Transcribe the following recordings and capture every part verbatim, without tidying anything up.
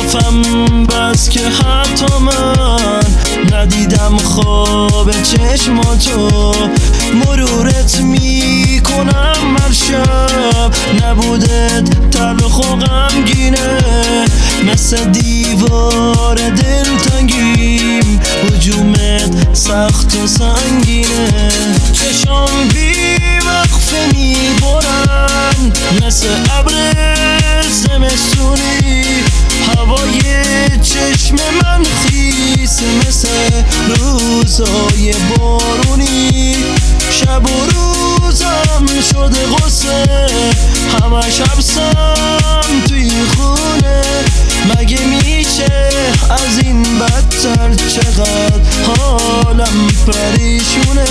صافم بس که حتی من ندیدم خواب چشماتو. مرورت میکنم هر شب، نبودت تلخ و غمگینه، مثل دیوار دلتنگیم هجومت سخت و سنگینه. چشام بی وقفه میبرن مثل ابر زمستونی، هوای چشم من خیسه مثل روزای بارونی. شب و روزم شده غصه، همش حبسم توی خونه. مگه میشه از این بدتر؟ چقدر حالم پریشونه.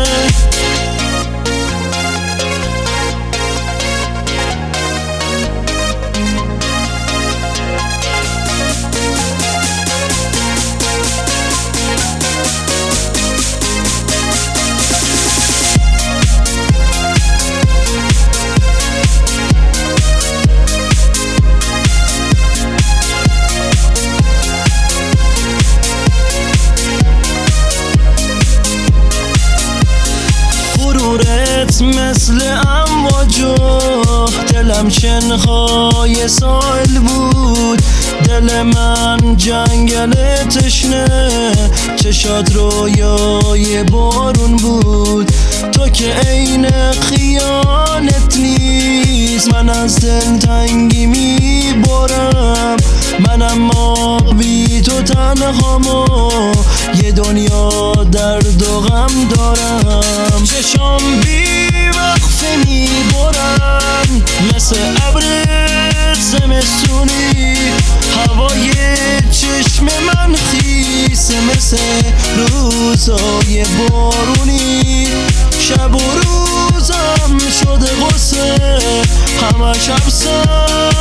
مثل امواج و دلم شنهای سایل بود. دل من جنگل تشنه، چشات رویای بارون بود. تو که عین خیانت نیست، من از دل تنگی میبارم. منم ما بی تو تنهامو، یه دنیا درد و غم دارم. چشام بی وقفه میبرن مثل ابر زمستونی، هوای چشم من خیسه مثل روزای بارونی. شب و روزم شده غصه، همش حبسم